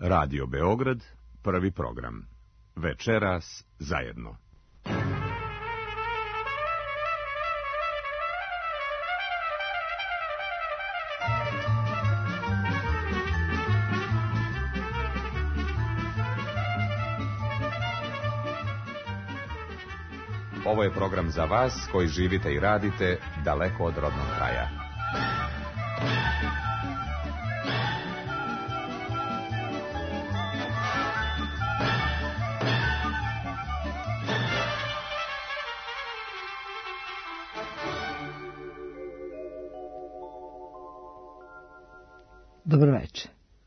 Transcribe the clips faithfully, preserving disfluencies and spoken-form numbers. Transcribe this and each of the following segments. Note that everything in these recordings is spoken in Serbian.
Radio Beograd, prvi program. Večeras zajedno. Ovo je program za vas koji živite i radite daleko od rodnog kraja. Dobro večer.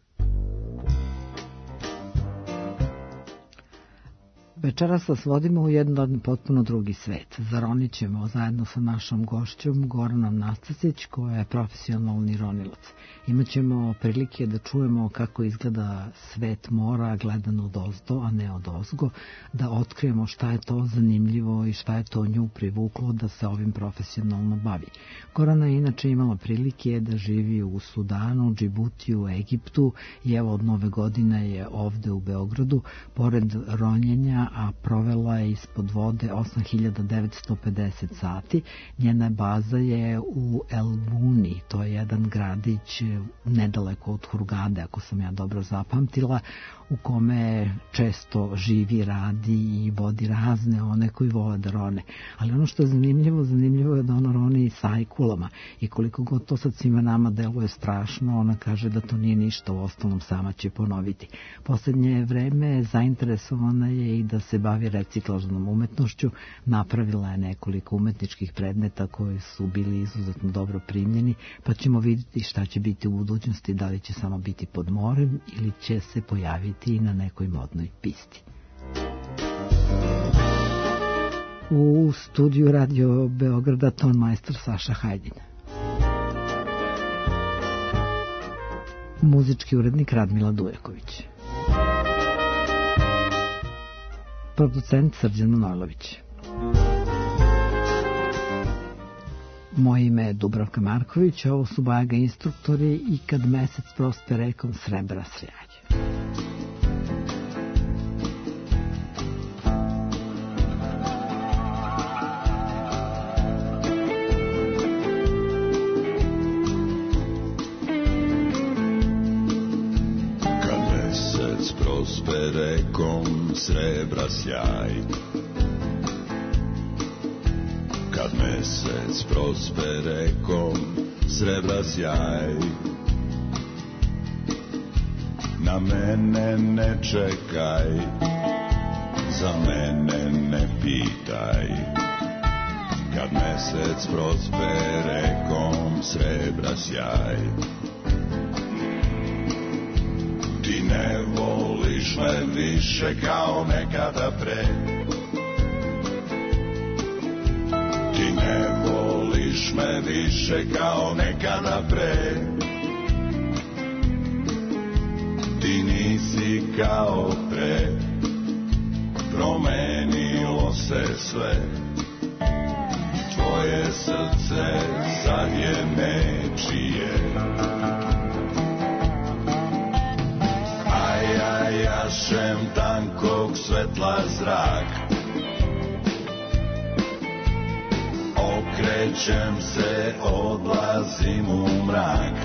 Večeras vas vodimo u jedan potpuno drugi svet. Zaronit ćemo zajedno sa našom gošćom Goranom Nastasić, koja je profesionalni ronilac. Imaćemo prilike da čujemo kako izgleda svet mora gledan od ozdo, a ne od ozgo, da otkrijemo šta je to zanimljivo i šta je to nju privuklo da se ovim profesionalno bavi. Gorana je inače imala prilike da živi u Sudanu, Džibutiju, Egiptu i evo od nove godine je ovde u Beogradu, pored ronjenja, a provela je ispod vode osam hiljada devetsto pedeset sati. Njena baza je u El Buni, to je jedan gradić nedaleko od Hurgade, ako sam ja dobro zapamtila, u kome često živi, radi i vodi razne one koji vole da rone. Ali ono što je zanimljivo, zanimljivo je da ona roni sa ajkulama i koliko god to sad svima nama deluje strašno, ona kaže da to nije ništa, u ostalom sama će ponoviti. Poslednje vreme zainteresovana je i da se bavi reciklažnom umetnošću, napravila je nekoliko umetničkih predmeta koji su bili izuzetno dobro primljeni, pa ćemo vidjeti šta će biti u budućnosti, da li će samo biti pod morem ili će se pojaviti i na nekoj modnoj pisti. U studiju Radio Beograda tonmajstor Saša Hajdin. Muzički urednik Radmila Dujaković. Producent Srđan Manojlović. Moje ime je Dubravka Marković, ovo su Bajaga instruktori i kad mesec prospe rekom srebra sjaje. Kad mesec prospe rekom srebra sjaj, kad mesec prospe rekom srebra sjaj, na mene ne čekaj, za mene ne pitaj. Kad mesec prospe rekom srebra sjaj, ti ne voliš me više kao nekada pre, ti ne voliš me više kao nekada pre, ti nisi kao pre, promenilo se sve, tvoje srce sad je nečije. A ja jašem tankog svetla zrak, okrećem se, odlazim u mrak.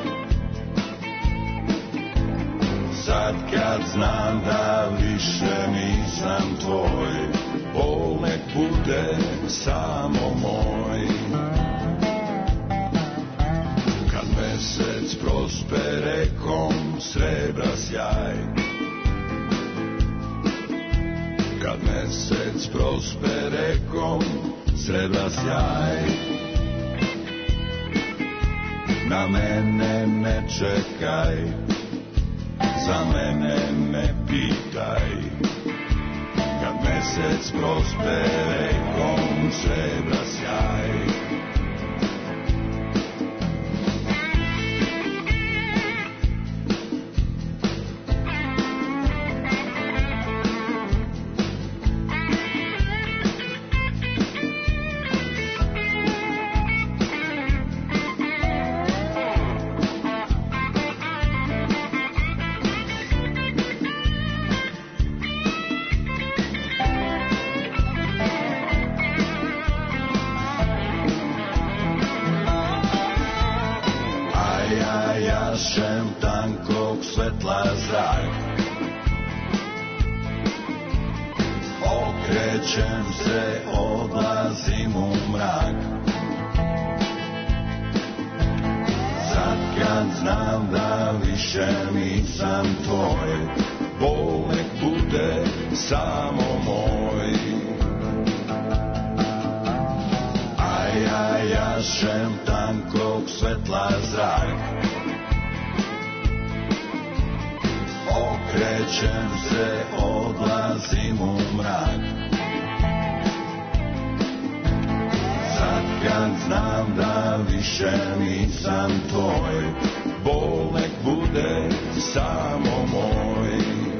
Sad kad znam da više nisam tvoj, bol nek bude samo moj. Kad mesec prospe rekom srebra sjaj, kad mesec prospe rekom srebra sjaj, na mene ne čekaj, za mene ne pitaj. Kad mesec prospe rekom srebra sjaj, svetla zrak. Okrećem se, odlazim u mrak. Sad kad znam da više nisam tvoj, bol nek bude samo moj. A ja jašem tankog svetla zrak. Okrećem se, odlazim u mrak. Sad kad znam da više nisam tvoj, bol nek bude samo moj.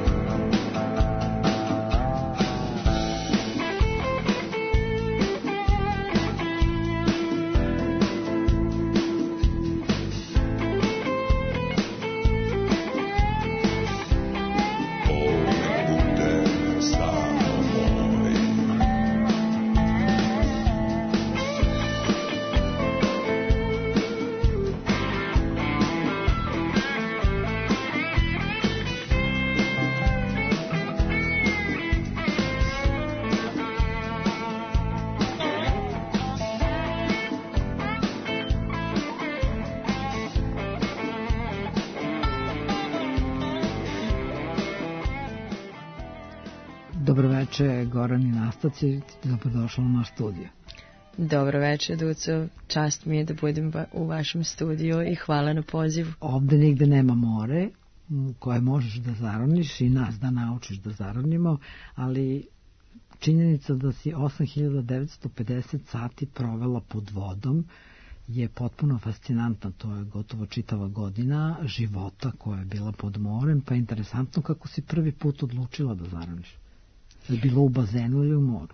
Dobroveče, Gorani Nastaci, dobrodošla u naš studio. Dobroveče, Duco, čast mi je da budem u vašem studiju i hvala na pozivu. Ovde nigde nema more koje možeš da zaroniš i nas da naučiš da zaronimo, ali činjenica da si osam hiljada devetsto pedeset sati provela pod vodom je potpuno fascinantna. To je gotovo čitava godina života koja je bila pod morem, pa je interesantno kako si prvi put odlučila da zaroniš. Je bilo u bazenu ili u moru?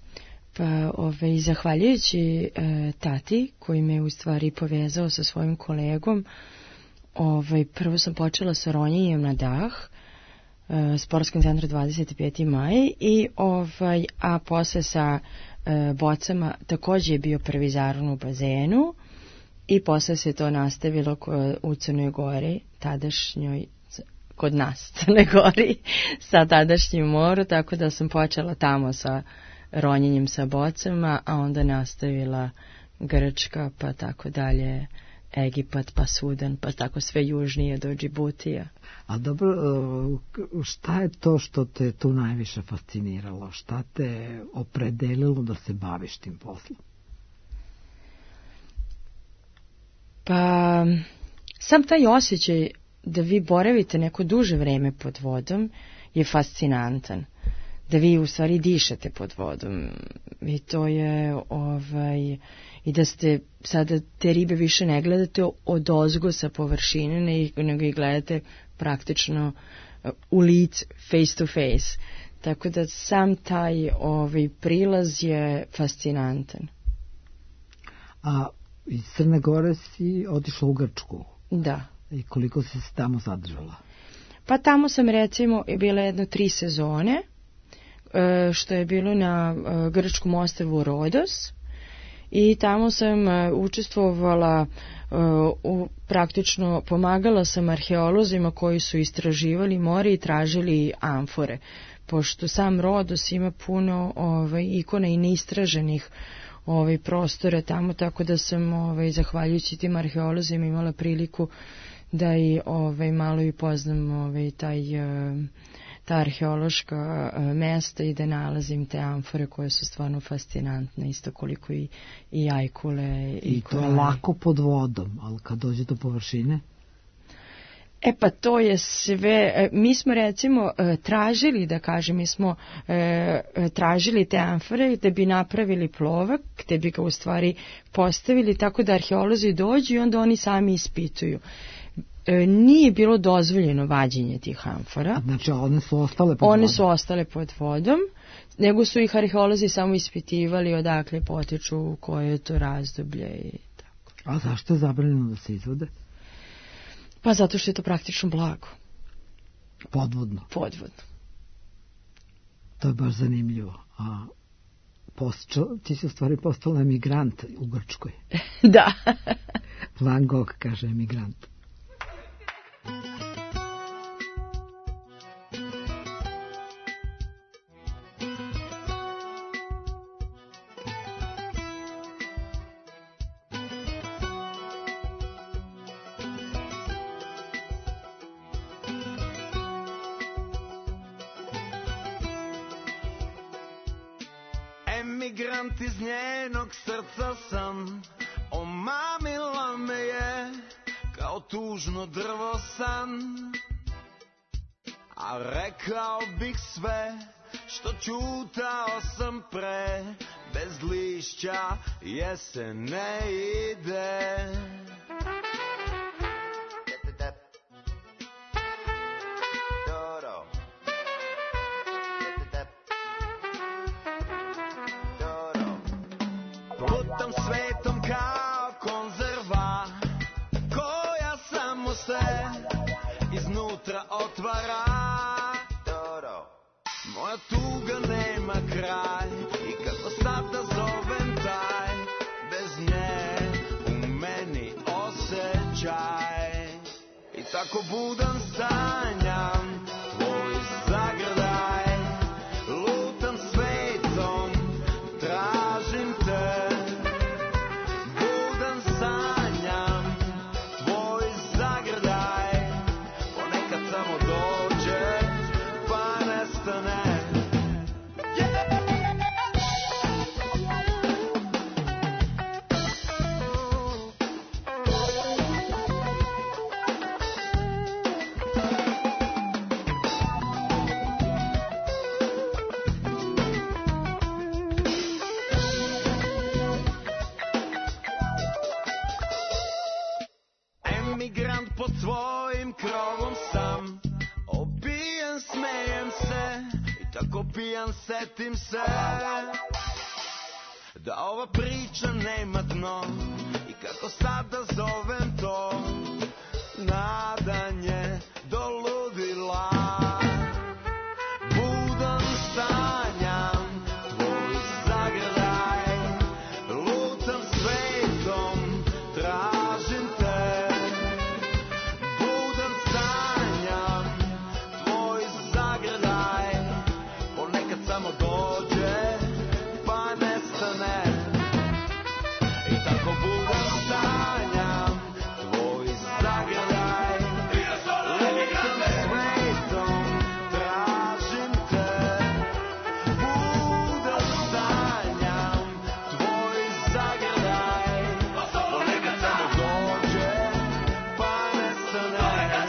Pa, ovaj, zahvaljujući e, tati, koji me u stvari povezao sa svojim kolegom, ovaj, prvo sam počela sa ronjenjem na dah, e, sportskom centru dvadeset peti maj, i, ovaj, a posle sa e, bocama takođe je bio prvi zaron u bazenu, i posle se to nastavilo ko, u Crnoj Gori, tadašnjoj, kod nas, Crnoj Gori, sa tadašnjim moru, tako da sam počela tamo sa ronjenjem sa bocama, a onda nastavila Grčka, pa tako dalje, Egipat, pa Sudan, pa tako sve južnije do Džibutija. A dobro, šta je to što te tu najviše fasciniralo? Šta te opredelilo da se baviš tim poslom? Pa, sam taj osjećaj da vi boravite neko duže vreme pod vodom je fascinantan. Da vi u stvari dišete pod vodom. I to je, ovaj, i da ste sada te ribe više ne gledate od ozgo sa površine, nego ih gledate praktično u lice, face to face. Tako da sam taj ovaj, prilaz je fascinantan. A iz Crne Gore si otišla u Grčku? Da. I koliko si se tamo zadržala? Pa tamo sam recimo bila jedno tri sezone, što je bilo na grčkom ostrvu Rodos, i tamo sam učestvovala, u, praktično pomagala sam arheolozima koji su istraživali more i tražili amfore, pošto sam Rodos ima puno ovaj, ikona i neistraženih ovaj, prostora tamo, tako da sam ovaj, zahvaljujući tim arheolozima imala priliku da i ovaj, malo i poznam ovaj, taj, ta arheološka mesta i da nalazim te amfore koje su stvarno fascinantne, isto koliko i, i ajkule. I, I to je lako pod vodom, ali kad dođe do površine? E pa to je sve, mi smo recimo tražili, da kažem, mi smo tražili te amfore da bi napravili plovak, gde bi ga u stvari postavili tako da arheolozi dođu i onda oni sami ispituju. Nije bilo dozvoljeno vađenje tih amfora. Znači one su ostale pod vodom? One su ostale pod vodom, nego su ih arheolozi samo ispitivali odakle potiču, koje je to razdoblje i tako. A zašto je zabranjeno da se izvode? Pa zato što je to praktično blago. Podvodno? Podvodno. To je baš zanimljivo. A posčo, ti si u stvari postala emigrant u Grčkoj. Da. Van Gogh kaže emigrant. Emigrant iz njenog srca sam, omamila me je kao tužno drvo san. A rekao bih sve što čutao sam pre, bez lišća jesen ne ide. Putam svetom kao konzerva, koja samo se iznutra otvara. Moja tuga nema kraj i kako sad da zovem taj, bez nje u meni osjećaj. I tako budan sanjam tvoj zagrljaj, lutam svetom, tražim te. Budan sanjam tvoj zagrljaj, ponekad samo dođe pa nestane. Emigrant pod tvojim krovom sam, opijen smejem se i tako pijan setim se da ova priča nema dno i kako sad da zovem to nadanje do ludila. Budan sanjam tvoj zagrljaj, lutam svetom, tražim te. Budan sanjam tvoj zagrljaj, ponekad samo dođe pa nestane. I tako budan sanjam tvoj zagrljaj, lutam svetom, tražim te. Budan sanjam tvoj zagrljaj, ponekad samo dođe pa nestane.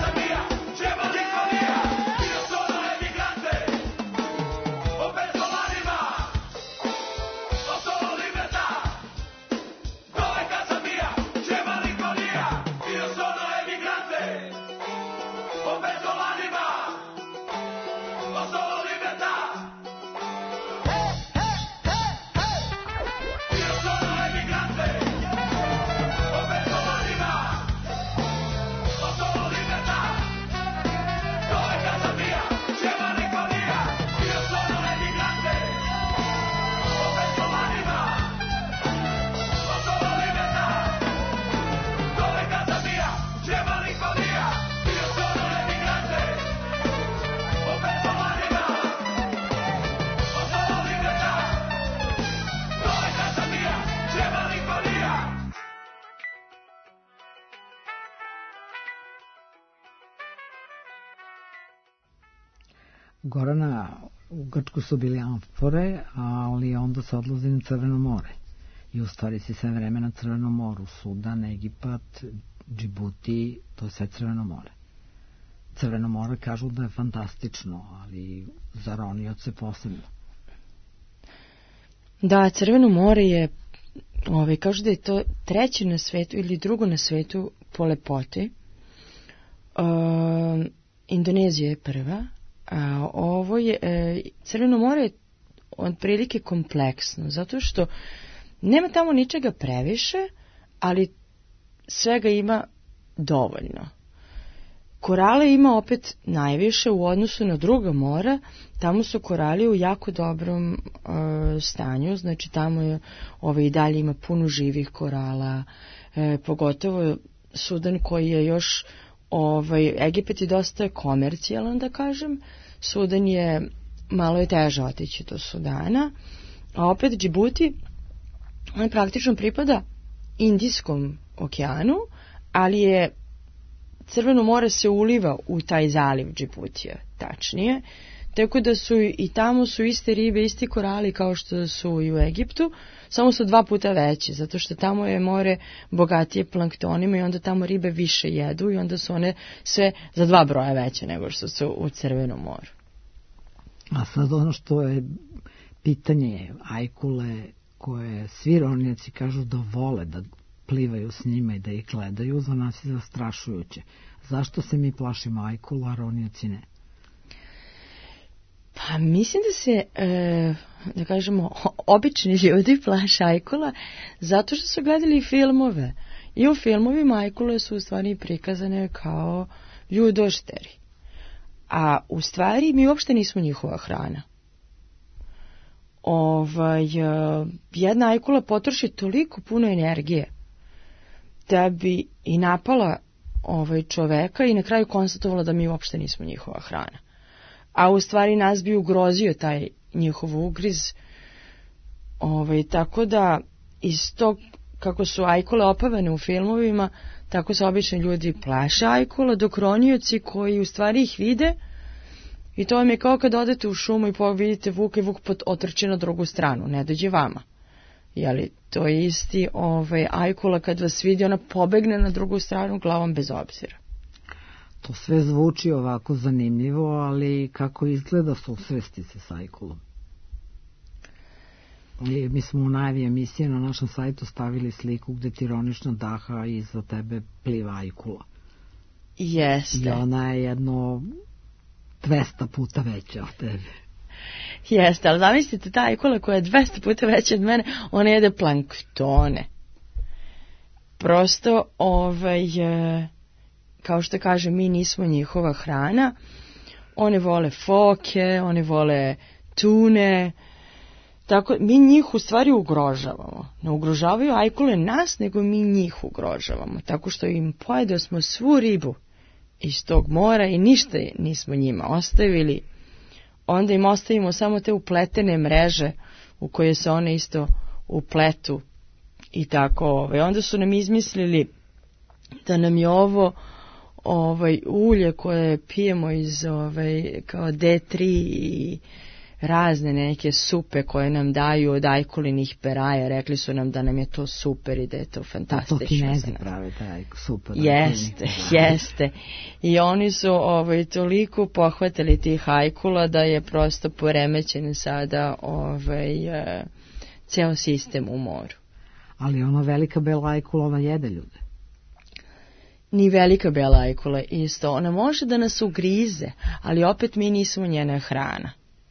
Gorana, u Grčku su bili amfore, ali onda se odlazi na Crveno more. I u stvari si sve vreme na Crvenom moru. Sudan, Egipat, Džibuti, to je sve Crveno more. Crveno more kažu da je fantastično, ali za ronioce posebno. Da, Crveno more je, ovaj, kažu da je to treće na svetu ili drugo na svetu po lepoti. Uh, Indonezija je prva. A ovo je, e, Crveno more je otprilike kompleksno, zato što nema tamo ničega previše, ali svega ima dovoljno. Korale ima opet najviše u odnosu na druga mora, tamo su korali u jako dobrom e, stanju, znači tamo je, ovaj, i dalje ima puno živih korala, e, pogotovo Sudan koji je još, ovaj, Egipat je dosta komercijalan, da kažem, Sudan je, malo je teže otići do Sudana, a opet Džibuti, on praktično pripada Indijskom okeanu, ali je Crveno more se uliva u taj zaliv Džibutija, tačnije, Tako da su i tamo su iste ribe, isti korali kao što su i u Egiptu, samo su dva puta veći, zato što tamo je more bogatije planktonima i onda tamo ribe više jedu i onda su one sve za dva broja veće nego što su u Crvenom moru. A sad ono što je pitanje je ajkule koje svi ronioci kažu da vole da plivaju s njima i da ih gledaju, za nas je zastrašujuće. Zašto se mi plašimo ajkula, a ronioci ne? Pa mislim da se, e, da kažemo, obični ljudi plaše ajkula zato što su gledali filmove. I u filmovima ajkule su u stvari prikazane kao ljudošteri. A u stvari mi uopšte nismo njihova hrana. Ovaj, jedna ajkula potroši toliko puno energije da bi i napala ovaj čoveka i na kraju konstatovala da mi uopšte nismo njihova hrana. A u stvari nas bi ugrozio taj njihov ugriz. Ovaj, tako da iz tog, kako su ajkule opavane u filmovima, tako se obični ljudi plaše ajkula, dok ronioci koji u stvari ih vide, i to vam je kao kad odete u šumu i vidite vuka i vuk otrči na drugu stranu, ne dođe vama. Jeli, to je isti ovaj, ajkula kad vas vidi, ona pobegne na drugu stranu glavom bez obzira. To sve zvuči ovako zanimljivo, ali kako izgleda susresti se s ajkulom? I mi smo u najavi emisije na našem sajtu stavili sliku gde ti ironično daha i iza tebe pliva ajkula. Jeste. I ona je jedno dvesta puta veća od tebe. Jeste, ali zamislite ta ajkula koja je dvesta puta veća od mene, ona jede planktone. Prosto, ovaj, kao što kaže, mi nismo njihova hrana. One vole foke, one vole tune. Tako, mi njih u stvari ugrožavamo. Ne ugrožavaju ajkule nas, nego mi njih ugrožavamo. Tako što im pojedo smo svu ribu iz tog mora i ništa nismo njima ostavili. Onda im ostavimo samo te upletene mreže u koje se one isto upletu i tako. Ovaj. Onda su nam izmislili da nam je ovo ovaj, ulje koje pijemo iz ovaj, kao D tri i razne neke supe koje nam daju od ajkulinih peraja. Rekli su nam da nam je to super i da je to fantastično. To Kinezi prave taj super. Jeste, jeste. I oni su ovaj, toliko pohvatili tih ajkula da je prosto poremećen sada ovaj, ceo sistem u moru. Ali ona velika bela ajkula, ona jede ljude. Ni velika bela ajkula isto. Ona može da nas ugrize, ali opet mi nismo njena hrana.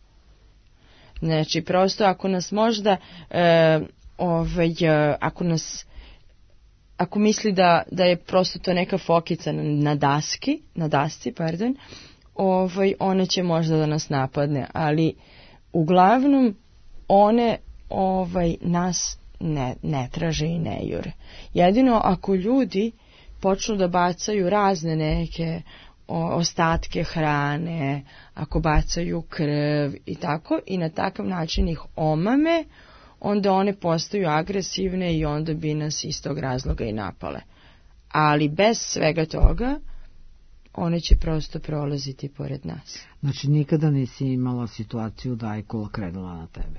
Znači, prosto ako nas možda, e, ovaj, ako nas, ako misli da, da je prosto to neka fokica na, na daski, na dasci, pardon, ovaj, ona će možda da nas napadne, ali uglavnom one ovaj, nas ne, ne traže i ne jure. Jedino ako ljudi počnu da bacaju razne neke ostatke hrane, ako bacaju krv i tako, i na takav način ih omame, onda one postaju agresivne i onda bi nas iz tog razloga i napale. Ali bez svega toga, one će prosto prolaziti pored nas. Znači nikada nisi imala situaciju da ajkula krenula na tebe?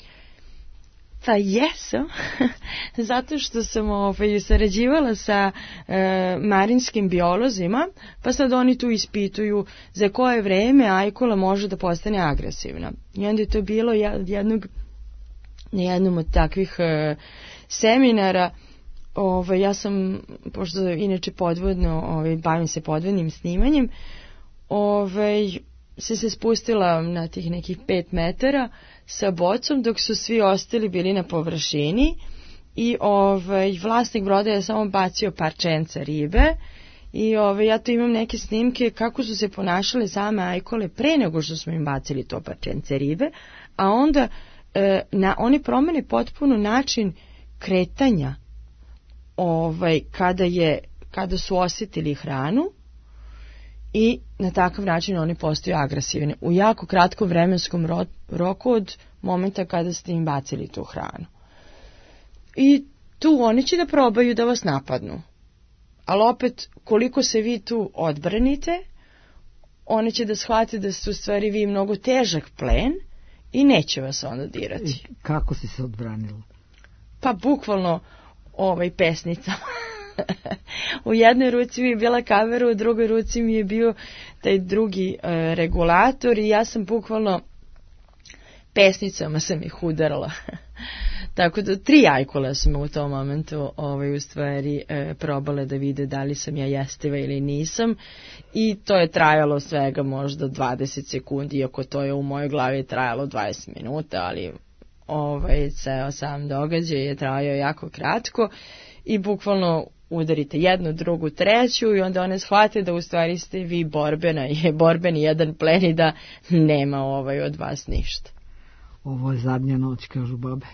Pa jesam, zato što sam ovaj, sarađivala sa e, marinskim biolozima, pa sad oni tu ispituju za koje vreme ajkula može da postane agresivna. I onda je to bilo jednog, na jednom od takvih e, seminara. Ovaj, ja sam, pošto inače podvodno, ovaj, bavim se podvodnim snimanjem, ovaj, se se spustila na tih nekih pet metara sa bocom, dok su svi ostali bili na površini i ovaj, vlasnik broda je samo bacio parčenca ribe i ovaj, ja tu imam neke snimke kako su se ponašale same ajkule pre nego što smo im bacili to parčence ribe, a onda e, na, oni promene potpuno način kretanja ovaj, kada, je, kada su osjetili hranu i na takav način oni postaju agresivni u jako kratkom vremenskom ro- roku od momenta kada ste im bacili tu hranu. I tu oni će da probaju da vas napadnu. Ali opet, koliko se vi tu odbranite, one će da shvate da ste u stvari vi mnogo težak plen i neće vas onda dirati. I kako si se odbranila? Pa bukvalno ovaj pesnica. U jednoj ruci mi je bila kamera, u drugoj ruci mi je bio taj drugi uh, regulator i ja sam bukvalno pesnicama sam ih udarala. Tako da tri ajkula su me u tom momentu ovaj, u stvari e, probale da vide da li sam ja jestiva ili nisam i to je trajalo svega možda dvadeset sekundi, iako to je u mojoj glavi trajalo dvadeset minuta, ali ovaj, ceo sam događaj je trajao jako kratko i bukvalno udarite jednu, drugu, treću i onda one shvate da u stvari ste vi borbena, je borbeni jedan plen i da nema ovaj od vas ništa. Ovo je zadnja noć, kažu babe.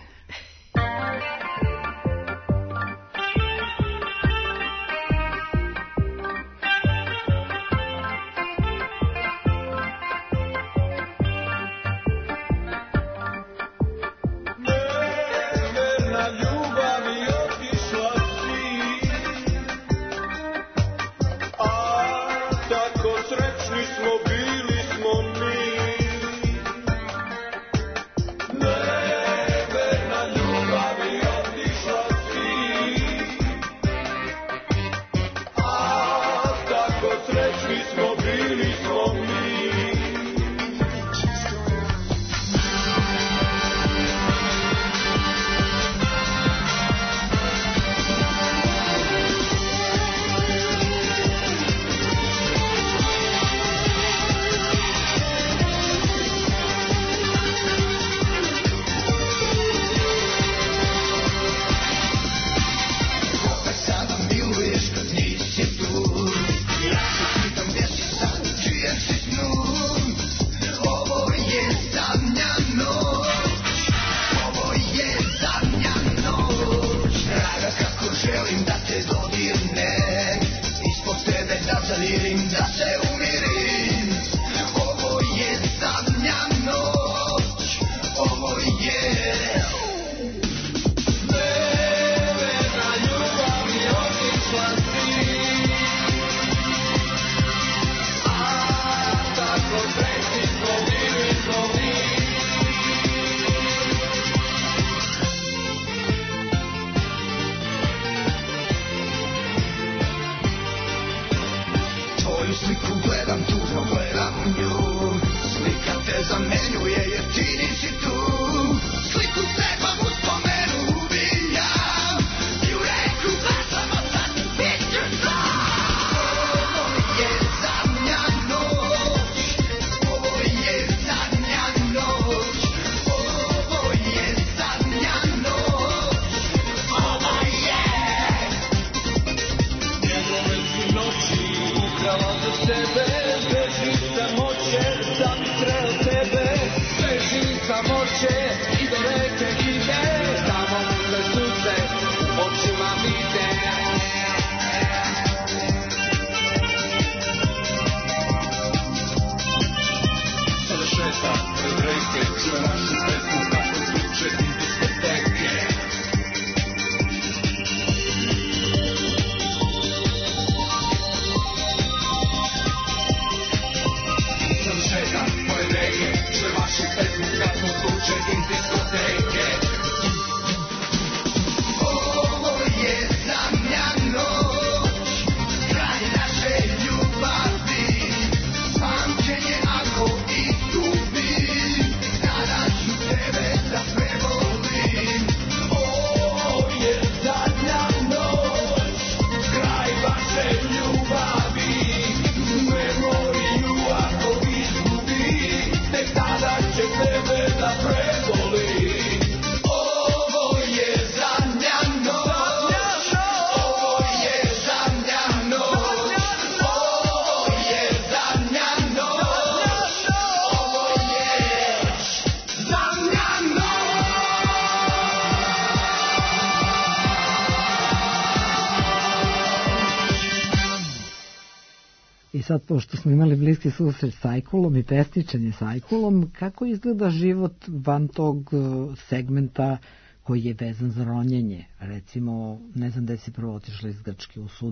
I sad, pošto smo imali bliski susret s ajkulom i pesničenje s ajkulom, kako izgleda život van tog segmenta koji je vezan za ronjenje? Recimo, ne znam da si prvo otišla iz Grčke u Sudan.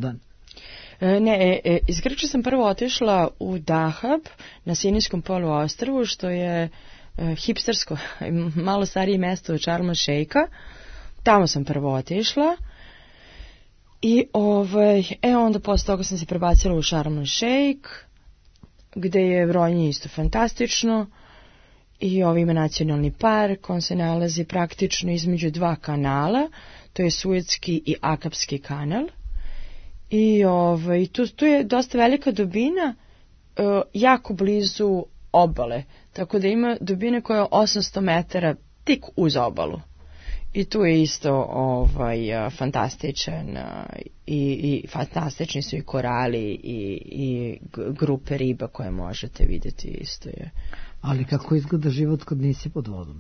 E, ne, e, e, iz Grčke sam prvo otišla u Dahab na Sinijskom poluostrvu, što je e, hipstersko, malo starije mesto od Sharm el-Sheikha. Tamo sam prvo otišla. I ovaj, e onda posle toga sam se prebacila u Sharm el-Sheikh, gde je ronjenje isto fantastično. I ovaj ima nacionalni park, on se nalazi praktično između dva kanala, to je Suetski i Akapski kanal. I ovaj, tu, tu je dosta velika dubina, uh, jako blizu obale, tako da ima dubine koja je osamsto metara tik uz obalu. I tu je isto ovaj, uh, fantastičan uh, i, i fantastični su i korali i, i grupe riba koje možete vidjeti isto je. Ali kako izgleda život kad nisi pod vodom?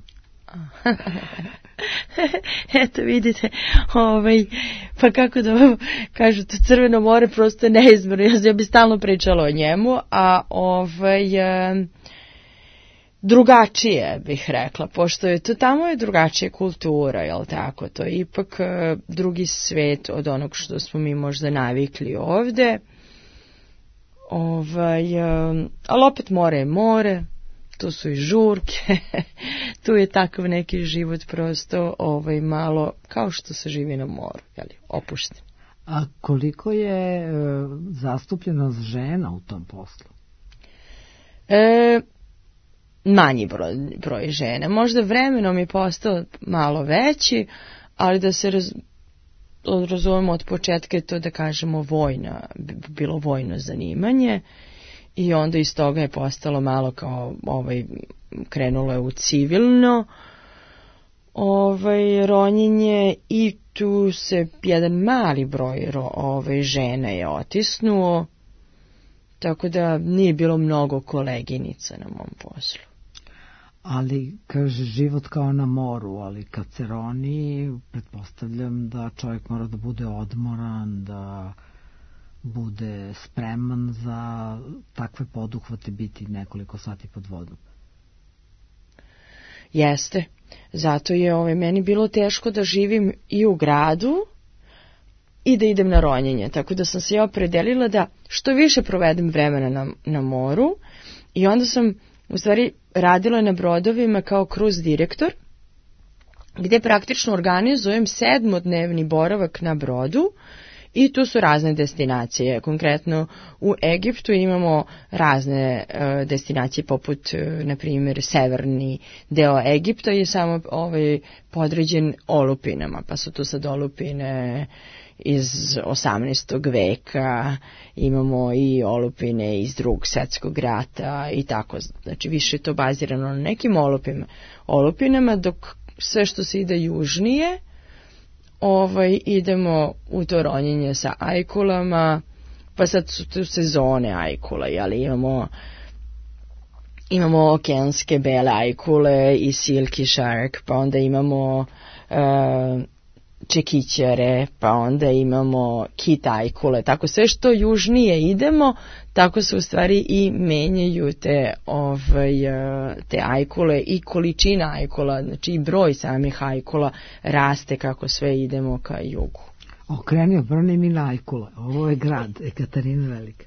Eto vidite, ovaj, pa kako da kažu, to Crveno more prosto je neizmjerno, ja bi stalno pričala o njemu, a ovaj, drugačije bih rekla, pošto je to tamo je drugačija kultura, jel tako, to je ipak drugi svet od onog što smo mi možda navikli ovde, ovaj, ali opet more je more, tu su i žurke, tu je takav neki život prosto ovaj, malo kao što se živi na moru, jeli, opušten. A koliko je e, zastupljenost žena u tom poslu? E, manji broj, broj žena. Možda vremenom je postao malo veći, ali da se raz, razumemo od početka je to da kažemo vojna, bilo vojno zanimanje. I onda iz toga je postalo malo kao, ovaj, krenulo je u civilno ovaj, ronjenje i tu se jedan mali broj ovaj, žena je otisnuo, tako da nije bilo mnogo koleginica na mom poslu. Ali, kaže, život kao na moru, ali kad se roni, pretpostavljam da čovjek mora da bude odmoran, da bude spreman za takve poduhvate biti nekoliko sati pod vodom. Jeste. Zato je ovaj, meni bilo teško da živim i u gradu i da idem na ronjenje. Tako da sam se ja opredelila da što više provedem vremena na, na moru i onda sam u stvari radila na brodovima kao cruise direktor, gde praktično organizujem sedmodnevni boravak na brodu. I tu su razne destinacije. Konkretno u Egiptu imamo razne uh, destinacije poput, uh, na primjer, severni deo Egipta je samo ovaj, podređen olupinama, pa su tu sad olupine iz osamnaestog veka, imamo i olupine iz drugog svjetskog rata i tako. Znači više je to bazirano na nekim olupima, olupinama, dok sve što se ide južnije, Ovaj, idemo u to ronjenje sa ajkulama, pa sad su tu sezone ajkula, ali imamo, imamo okeanske bele ajkule i silky shark, pa onda imamo uh, čekićare, pa onda imamo kit ajkule, tako sve što južnije idemo, tako se u stvari i menjaju te, ovaj, te ajkule i količina ajkula, znači i broj samih ajkula raste kako sve idemo ka jugu. Okreni, obrni mi na ajkule, ovo je grad Ekaterina Velika.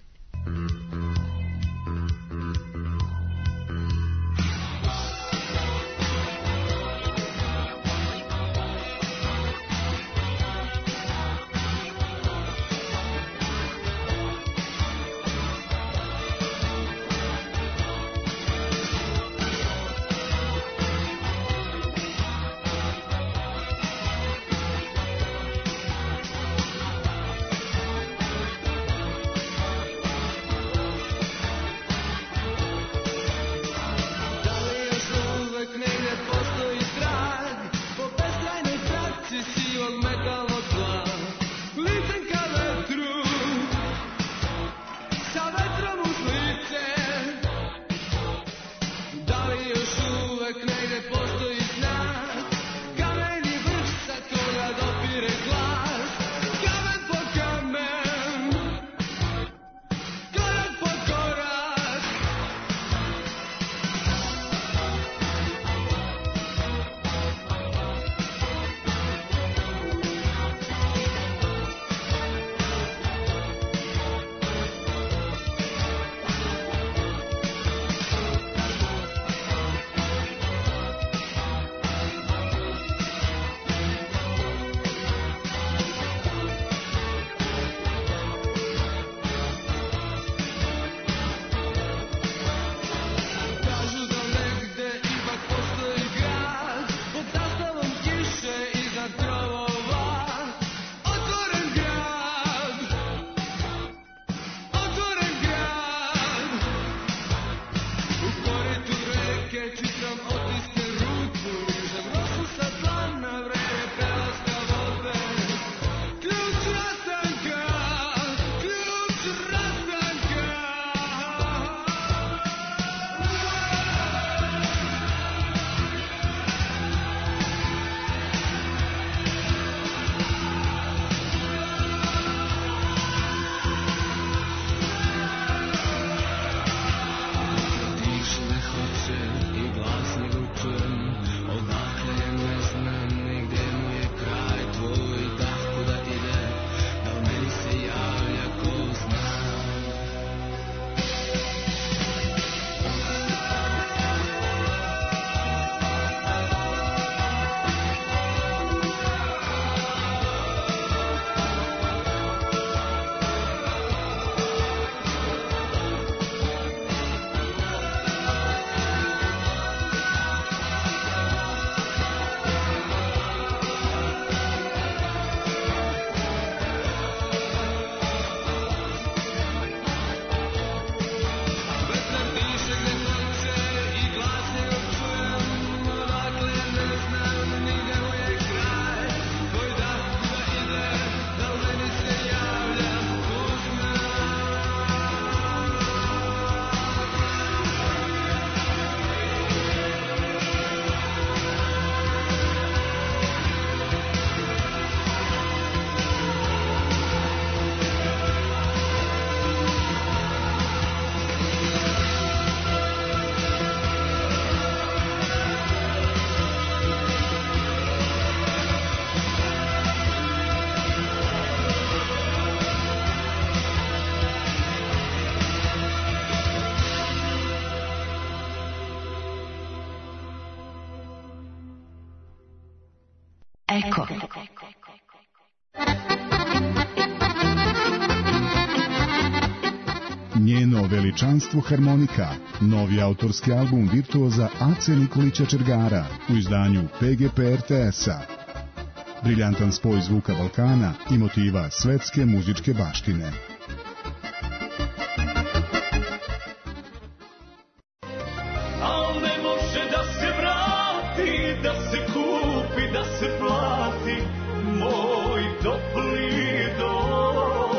Eko. Njeno veličanstvo harmonika, novi autorski album virtuoza Ace Nikolića Čergara u izdanju P G P R T S-a. Briljantan spoj zvuka Balkana i motiva svetske muzičke baštine. Al ne može da se vrati, da se kupi, da se plati moj topli dom.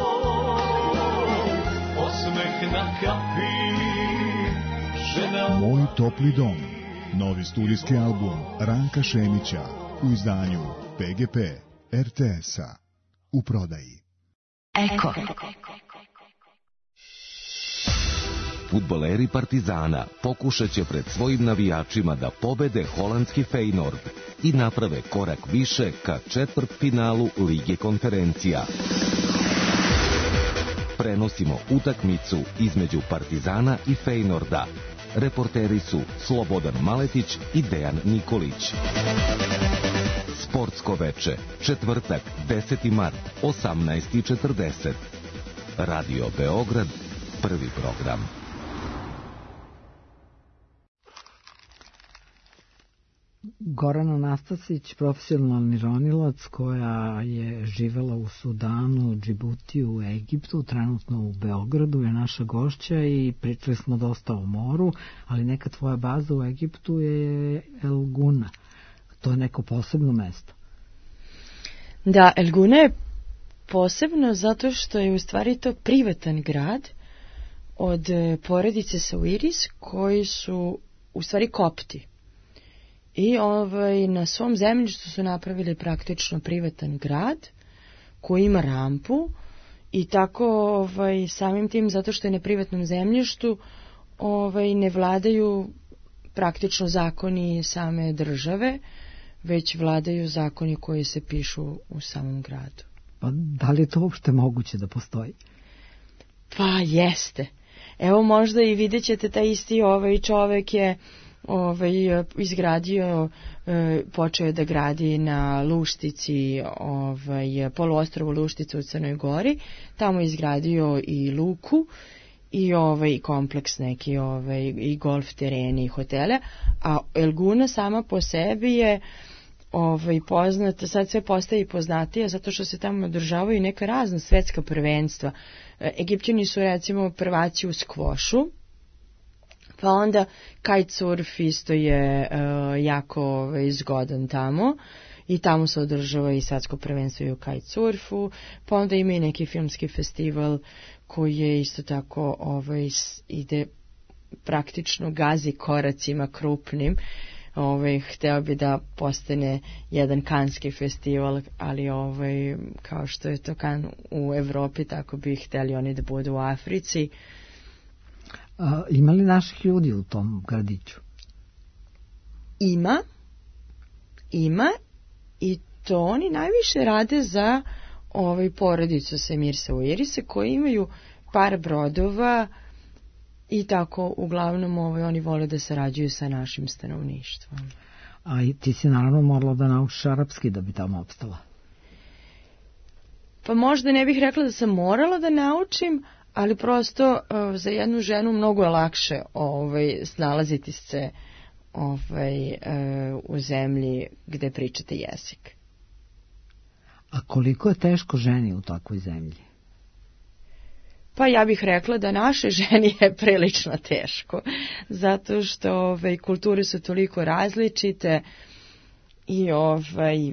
Osmeh na kapi, žena... Moj topli dom, novi studijski album Ranka Šemića u izdanju P G P R T S-a u prodaji. Eko. Fudbaleri Partizana pokušat će pred svojim navijačima da pobede holandski Feyenoord i naprave korak više ka četvrtfinalu Lige konferencija. Prenosimo utakmicu između Partizana i Feyenoorda. Reporteri su Slobodan Maletić i Dejan Nikolić. Sportsko veče, četvrtak, deseti mart, osamnaest i četrdeset. Radio Beograd, prvi program. Gorana Nastasić, profesionalni ronilac koja je živela u Sudanu, Džibutiju, Egiptu, trenutno u Beogradu je naša gošća i pričali smo dosta o moru, ali neka tvoja baza u Egiptu je El Guna. To je neko posebno mesto. Da, El Guna je posebno zato što je u stvari to privatan grad od porodice Sawiris koji su u stvari Kopti. I ovaj, na svom zemljištu su napravili praktično privatan grad koji ima rampu i tako ovaj, samim tim zato što je na privatnom zemljištu ovaj, ne vladaju praktično zakoni same države, već vladaju zakoni koji se pišu u samom gradu. Pa da li je to uopšte moguće da postoji? Pa jeste. Evo možda i vidjet ćete taj isti ovaj čovek je ovaj, izgradio, počeo je da gradi na Luštici, ovaj, poluostrvu Luštica u Crnoj Gori, tamo je izgradio i luku i ovaj kompleks neki ovaj, i golf tereni i hotele, a El Guna sama po sebi je ovaj, poznata, sad sve postaje poznatija zato što se tamo održavaju neka razna svetska prvenstva. Egipćani su recimo prvaci u skvošu, pa onda kitesurf isto je uh, jako ovaj, zgodan tamo i tamo se održava i svetsko prvenstvo i u kitesurfu, pa onda ima i neki filmski festival koji je isto tako ovaj, ide praktično gazi koracima krupnim. Ovaj, hteo bi da postane jedan kanski festival, ali ovaj, kao što je to kan u Evropi, tako bi hteli oni da budu u Africi. A, ima li naših ljudi u tom gradiću? Ima, ima i to oni najviše rade za ovaj, porodicu Semir Sawirisa koji imaju par brodova i tako uglavnom ovaj, oni vole da sarađuju sa našim stanovništvom. A i ti si naravno morala da naučiš arapski da bi tamo opstala. Pa možda ne bih rekla da sam morala da naučim, ali prosto uh, za jednu ženu mnogo je lakše ovaj, snalaziti se ovaj, uh, u zemlji gde pričate jezik. A koliko je teško ženi u takvoj zemlji? Pa ja bih rekla da naše ženi je prilično teško, zato što ovaj, kulture su toliko različite i ovaj,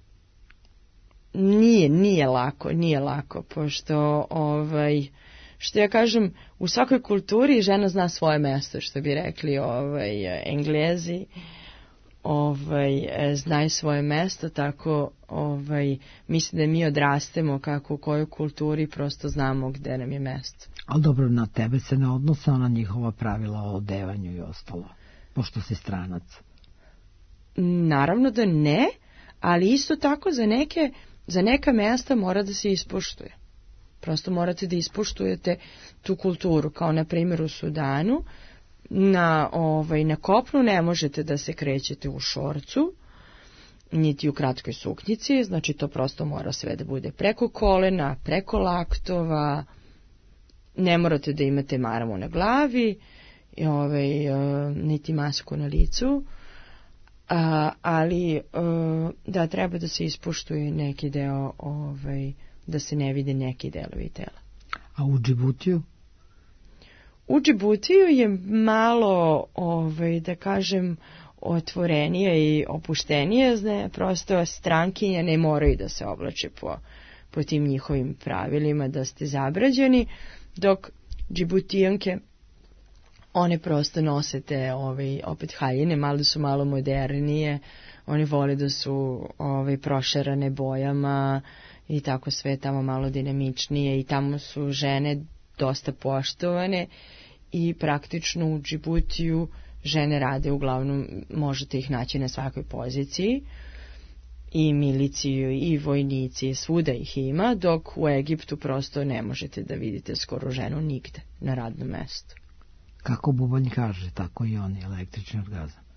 nije, nije lako, nije lako, pošto ovaj, što ja kažem, u svakoj kulturi žena zna svoje mesto, što bi rekli ovaj, Englezi, ovaj, znaju svoje mesto, tako ovaj, mislim da mi odrastemo kako u kojoj kulturi prosto znamo gde nam je mesto. Ali dobro, na tebe se ne odnose ona njihova pravila o odevanju i ostalo, pošto si stranac. Naravno da ne, ali isto tako za neke, za neka mesta mora da se ispoštuje. Prosto morate da ispoštujete tu kulturu, kao na primjer u Sudanu, na, ovaj, na kopnu ne možete da se krećete u šorcu niti u kratkoj suknjici, znači to prosto mora sve da bude preko kolena, preko laktova, ne morate da imate maramu na glavi, i ovaj, niti masku na licu, a, ali da treba da se ispoštuje neki deo, ovaj, da se ne vide neki delovi tela. A u Džibutiju? U Džibutiju je malo, ovaj, da kažem, otvorenije i opuštenije, zna, prosto strankinje ne moraju da se oblače po, po tim njihovim pravilima, da ste zabrađeni, dok Džibutijanke, one prosto nose te, ovaj, opet haljine, malo su malo modernije, oni vole da su ovaj, prošarane bojama i tako sve tamo malo dinamičnije i tamo su žene dosta poštovane i praktično u Džibutiju žene rade, uglavnom možete ih naći na svakoj poziciji, i miliciju i vojnici, svuda ih ima, dok u Egiptu prosto ne možete da vidite skoro ženu nigde na radnom mestu. Kako bubanj kaže, tako i on je električni orgazam.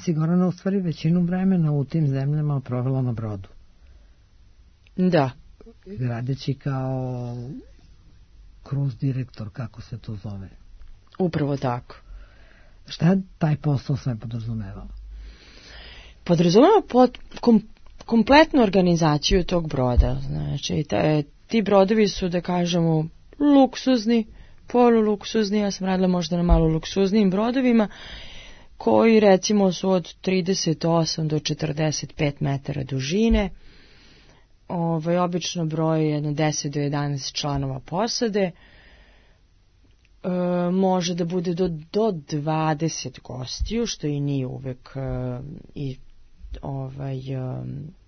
si, Gorana, u stvari većinu vremena u tim zemljama provela na brodu. Da. Radeći kao cruise direktor, kako se to zove. Upravo tako. Šta je taj posao sve podrazumevao? Podrazumeva pod, kom, kompletnu organizaciju tog broda. Znači, ta, ti brodovi su, da kažemo, luksuzni, poluluksuzni, ja sam radila možda na malo luksuznijim brodovima, koji recimo su od trideset osam do četrdeset pet metara dužine. Ovaj, obično broj jedno deset do jedanaest članova posade. E, može da bude do, do dvadeset gostiju, što i nije uvek e, i ovaj, e,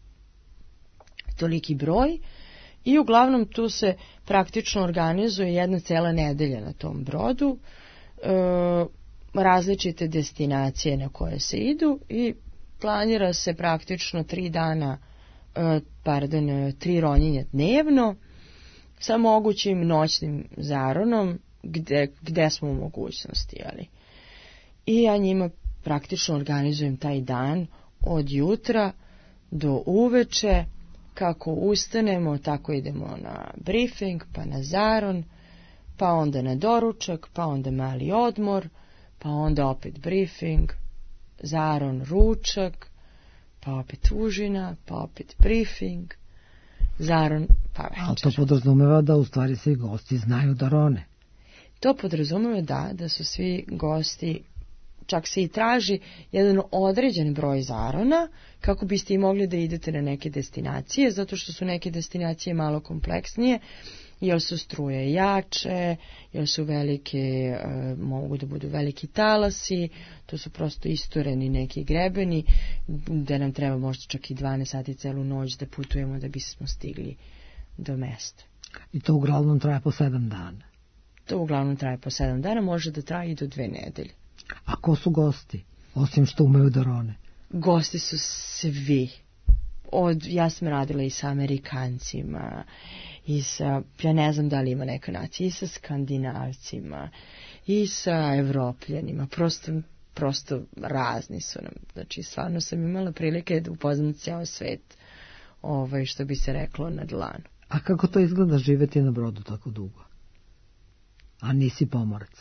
toliki broj. I uglavnom tu se praktično organizuje jedna cela nedelja na tom brodu, e, različite destinacije na koje se idu i planira se praktično tri dana, e, pardon, tri ronjenja dnevno sa mogućim noćnim zaronom gde, gde smo u mogućnosti. Jeli? I ja njima praktično organizujem taj dan od jutra do uveče. Kako ustanemo, tako idemo na briefing, pa na zaron, pa onda na doručak, pa onda mali odmor, pa onda opet briefing, zaron, ručak, pa opet užina, pa opet briefing, zaron, pa večer. Ali to podrazumeva da u stvari svi gosti znaju da rone. To podrazumeva da, da su svi gosti, čak se i traži jedan određen broj zarona kako biste i mogli da idete na neke destinacije, zato što su neke destinacije malo kompleksnije, jer su struje jače, jer su velike, mogu da budu veliki talasi, to su prosto istureni neki grebeni, gde nam treba možda čak i dvanaest sati celu noć da putujemo da bismo stigli do mesta. I to uglavnom traje po sedam dana? To uglavnom traje po sedam dana, može da traje i do dve nedelje. A ko su gosti, osim što umeju da rone? Gosti su svi. Od, ja sam radila i sa Amerikancima, i sa, ja ne znam da li ima neka nacija, i sa Skandinavcima, i sa Evropljanima, prosto, prosto razni su nam. Znači, stvarno sam imala prilike da upoznam cijel svet, ovaj, što bi se reklo, na dlanu. A kako to izgleda živeti na brodu tako dugo? A nisi pomorac?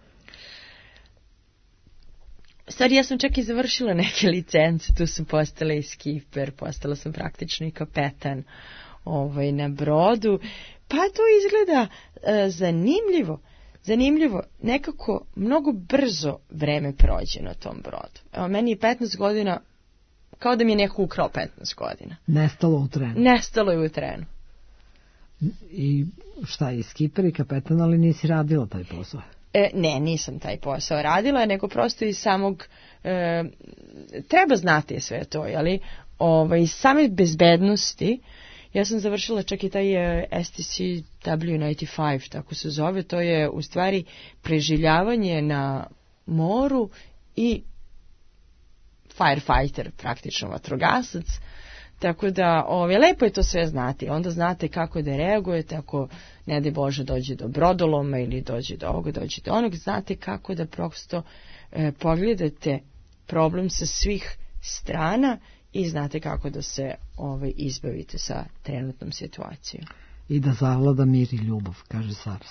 Stvari, ja sam čak i završila neke licence, tu sam postala i skiper, postala sam praktično i kapetan ovaj, na brodu, pa to izgleda e, zanimljivo, zanimljivo, nekako mnogo brzo vreme prođe na tom brodu. Evo, meni je petnaest godina, kao da mi je neko ukrao petnaest godina. Nestalo u trenu? Nestalo je u trenu. I šta je, skiper i kapetan, ali nisi radila taj posao? E, ne, nisam taj posao radila, nego prosto iz samog, e, treba znati sve to, jeli, ovaj, iz same bezbednosti. Ja sam završila čak i taj e, S T C W devedeset pet, tako se zove, to je u stvari preživljavanje na moru i firefighter, praktično vatrogasac. Tako da, ovaj, lepo je to sve znati. Onda znate kako da reagujete ako, ne daj Bože, dođe do brodoloma ili dođe do ovoga, dođe do onog. Znate kako da prosto e, pogledate problem sa svih strana i znate kako da se ovaj, izbavite sa trenutnom situacijom. I da zavlada mir i ljubav, kaže Sars.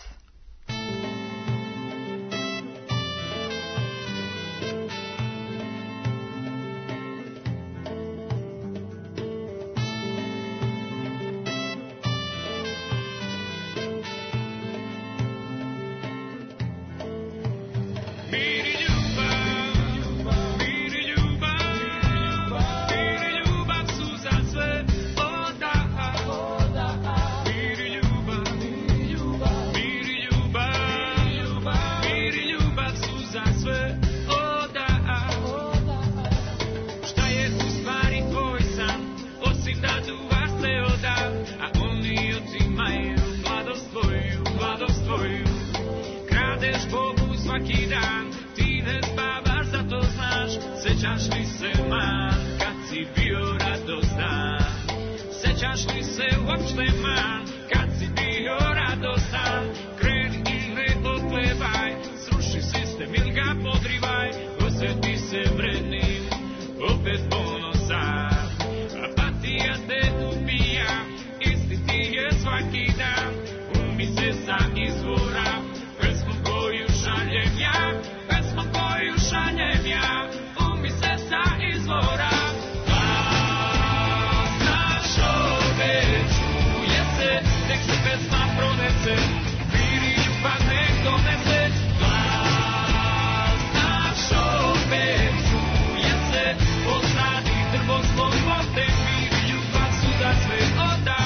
pronese, mir i ljubav nek donese. Glas naš opet čuje se, posadi drvo slobode, mir i ljubav su za sve oda.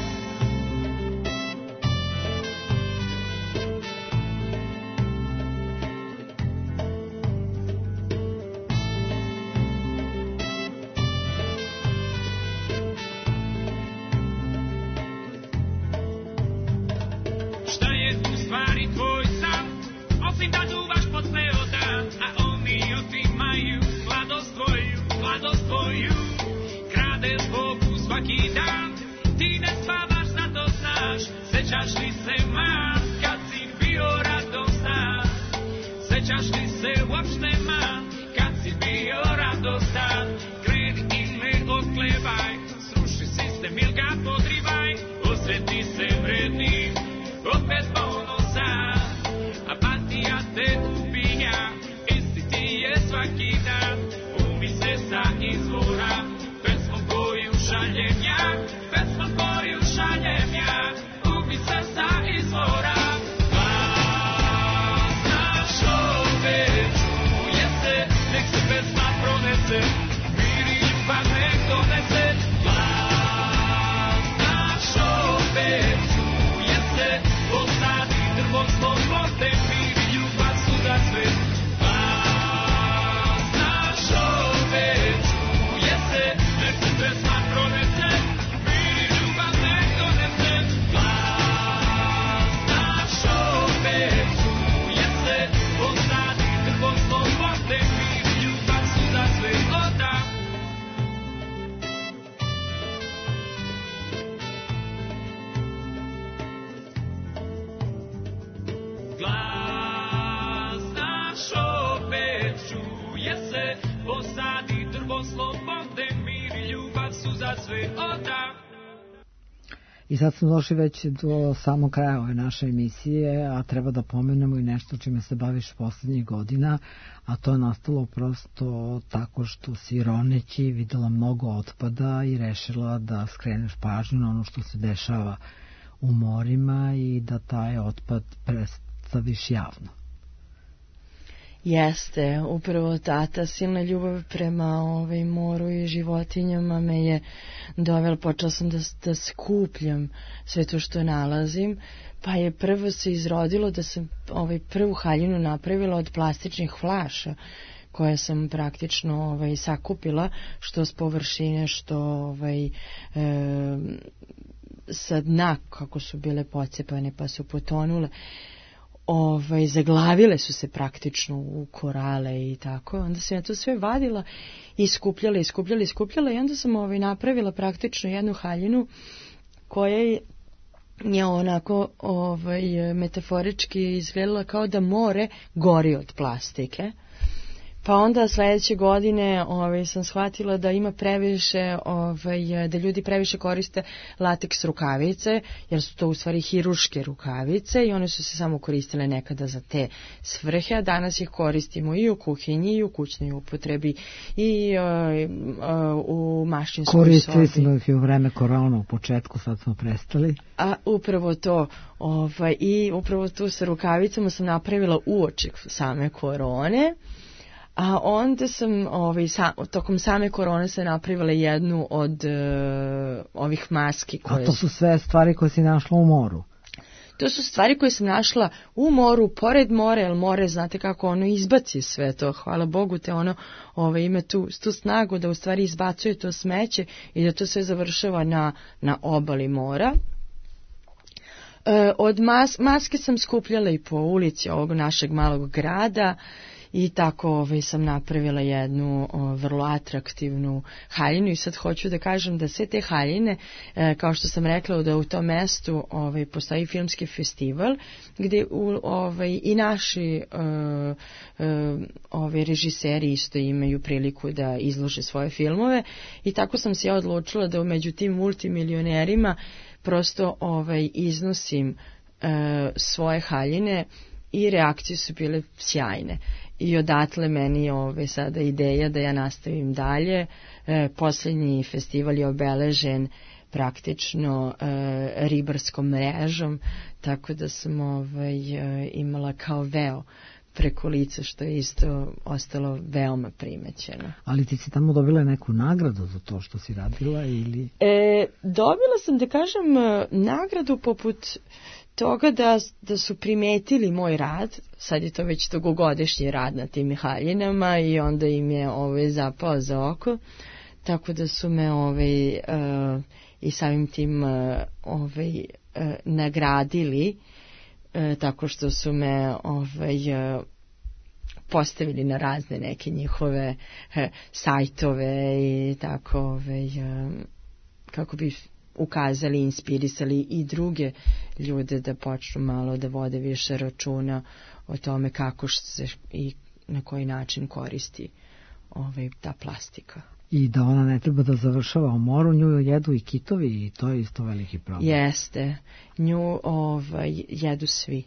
Šta je u stvari tvoj san, osim da duvaš po ceo dan, a oni otimaju sladost tvoju, sladost tvoju. Krade Bogu svaki dan, ti ne spavaš, zato znaš. Sećaš li se, man, kad si bio radostan? Sećaš li se uopšte, man, kad si bio radostan? Kreni i ne oklevaj, sruši sistem il ga podrivaj, osjeti se vrednim, opet ponosa, apatija te ubija, isti ti je svaki dan, umi se sa izvora, pesmom koju šaljem ja, pesmom koju šaljem ja, umi se sa izvora. Glas naš opet čuje se, nek se pesma pronese, mir i ljubav nek donese. Glas naš opet čuje se, posadi drvo slobode, mir i ljubav su za sve. Glas naš opet čuje se, nek se pesma pronese, mir i ljubav nek donese. Glas naš opet čuje se, posadi drvo slobode, mir i ljubav su za sve oda. Glas naš opet čuje se, posadi drvo slobode, mir i ljubav su za sve oda. I sad smo došli već do samog kraja ove naše emisije, a treba da pomenemo i nešto čime se baviš poslednjih godina, a to je nastalo prosto tako što si roneći videla mnogo otpada i rešila da skreneš pažnju na ono što se dešava u morima i da taj otpad predstaviš javno. Jeste, upravo tata, silna ljubav prema ovaj moru i životinjama me je dovela, počela sam da, da skupljam sve to što nalazim, pa je prvo se izrodilo da sam ovaj, prvu haljinu napravila od plastičnih flaša, koje sam praktično ovaj, sakupila, što s površine, što ovaj, e, sa dna, kako su bile pocepane pa su potonule. Ovaj, zaglavile su se praktično u korale i tako. Onda sam ja to sve vadila i skupljala i skupljala i skupljala i onda sam ovaj, napravila praktično jednu haljinu koja je onako ovaj, metaforički izgledala kao da more gori od plastike. Pa onda sledeće godine ovaj, sam shvatila da ima previše, ovaj, da ljudi previše koriste lateks rukavice, jer su to u stvari hiruške rukavice i one su se samo koristile nekada za te svrhe, a danas ih koristimo i u kuhinji, i u kućnoj upotrebi, i uh, uh, u mašinskoj sobi. Koristili smo ih i u vreme korona u početku, sad smo prestali. A upravo to, ovaj, i upravo tu sa rukavicama sam napravila uoči same korone. A onda sam ovaj, sa, tokom same korone se napravila jednu od uh, ovih maski. Koje A to su sve stvari koje si našla u moru? To su stvari koje sam našla u moru, pored mora, jer more, znate kako ono izbaci sve to. Hvala Bogu te ono ovaj, ima tu, tu snagu da u stvari izbacuje to smeće i da to sve završava na, na obali mora. E, od mas, maske sam skupljala i po ulici ovog našeg malog grada. I tako ovaj, sam napravila jednu o, vrlo atraktivnu haljinu i sad hoću da kažem da sve te haljine, e, kao što sam rekla da u tom mestu ovaj, postoji filmski festival gdje u, ovaj, i naši e, e, ovaj, režiseri isto imaju priliku da izlože svoje filmove i tako sam se ja odlučila da među tim multimilionerima prosto ovaj, iznosim e, svoje haljine i reakcije su bile sjajne. I odatle meni je ove sada ideja da ja nastavim dalje. E, posljednji festival je obeležen praktično e, ribarskom mrežom, tako da sam ovaj, e, imala kao veo preko lica, što je isto ostalo veoma primećeno. Ali ti si tamo dobila neku nagradu za to što si radila ili... E, dobila sam, da kažem, nagradu poput toga da, da su primetili moj rad, sad je to već dugogodišnji rad na tim haljinama i onda im je ovaj, zapao za oko, tako da su me ovaj, uh, i samim tim uh, ovaj, uh, nagradili uh, tako što su me ovaj, uh, postavili na razne neke njihove uh, sajtove i tako ovaj, uh, kako bi ukazali, inspirisali i druge ljude da počnu malo da vode više računa o tome kako se i na koji način koristi ovaj, ta plastika. I da ona ne treba da završava u moru, nju jedu i kitovi i to je isto veliki problem. Jeste, nju ovaj, jedu svi.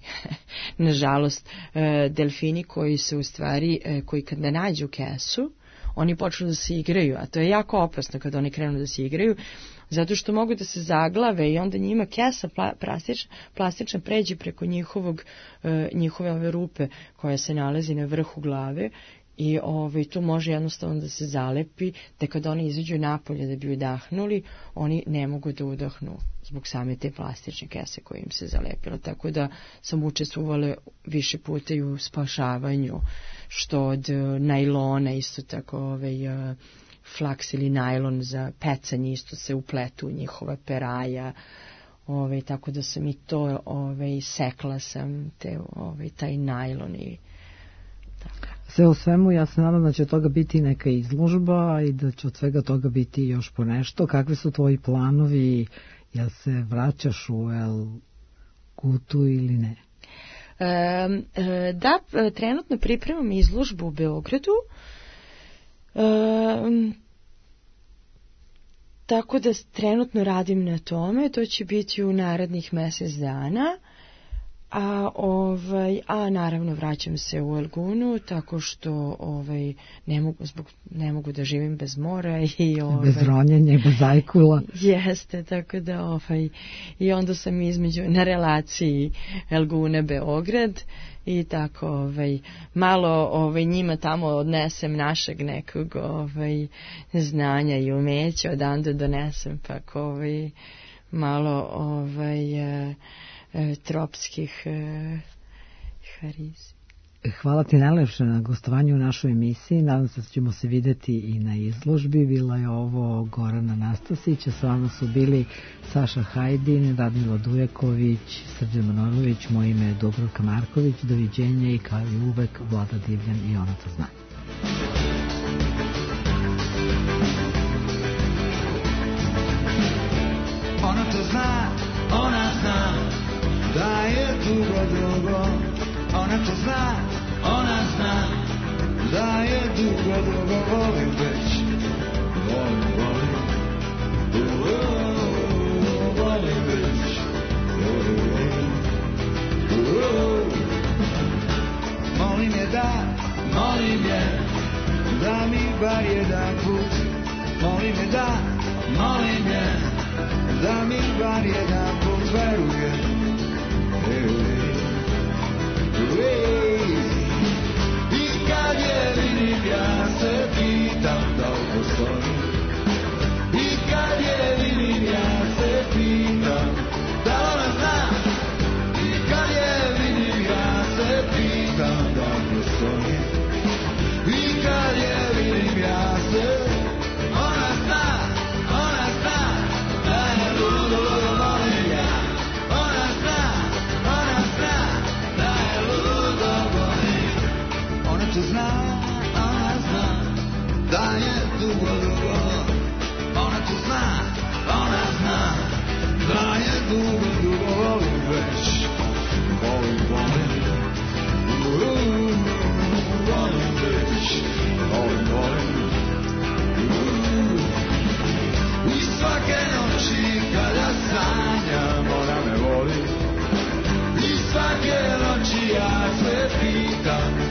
Nažalost, e, delfini koji se u stvari, e, koji kad ne nađu kesu, oni počnu da se igraju, a to je jako opasno kad oni krenu da se igraju, zato što mogu da se zaglave i onda njima kesa plastična, plastična pređe preko njihovog, e, njihove ove rupe koja se nalazi na vrhu glave i ovaj, tu može jednostavno da se zalepi, da kada oni izađu napolje da bi udahnuli, oni ne mogu da udahnu zbog same te plastične kese koje im se zalepila. Tako da sam učestvovala više puta i u spašavanju, što od uh, najlona, isto tako ovaj, uh, flaks ili najlon za pecanje, isto se upletu u njihova peraja, ovaj, tako da sam i to ovaj, sekla sam te, ovaj, taj najlon i tako. Sve u svemu, ja se nadam da će od toga biti neka izložba i da će od svega toga biti još po nešto. Kakvi su tvoji planovi? Jel se vraćaš u El Gutu ili ne? E, da, trenutno pripremam izložbu u Beogradu. E, tako da trenutno radim na tome. To će biti u narednih mjesec dana. A ovaj a naravno vraćam se u Elgunu tako što ovaj ne mogu zbog ne mogu da živim bez mora i ovaj bez ronjenja, bez zajkula. Jeste, tako da ovaj i onda sam između na relaciji Elguna Beograd i tako ovaj malo ovaj njima tamo odnesem našeg nekog ovaj znanja i umeća, odande donesem pa ovaj malo ovaj uh, tropskih e, harizi. Hvala ti najlepše na gostovanju u našoj emisiji. Nadam se da ćemo se videti i na izložbi. Bila je ovo Gorana Nastasić, a s vama su bili Saša Hajdin, Radmila Dujaković, Srđan Manojlović, moje ime je Dubravka Marković. Doviđenja i kao i uvek Vlada Divljan i ona to zna. Ona to zna, ona zna da je dugo, dugo. Ona to zna, ona zna da je dugo, dugo. Volim već, volim, volim, volim već, molim je da, molim je da mi bar jedan put, molim je da, molim je da mi bar jedan put veruje. I kad je vidim ja se pitam da li postoji. I kad je vidim ja se pitam da li ona zna. I kad je vidim ja se pitam da li postoji. I kad je vidim ja se ona zna, ona zna da je ludo, ludo volim ja. Ona zna, ona zna da je ludo volim. Ona to zna, ona zna da je dugo, dugo. Ona to zna, ona zna da je dugo, dugo. Volim već, volim, volim, volim već, volim, volim. I svake noći kada sanjam ona me voli. I svake noći ja se pitam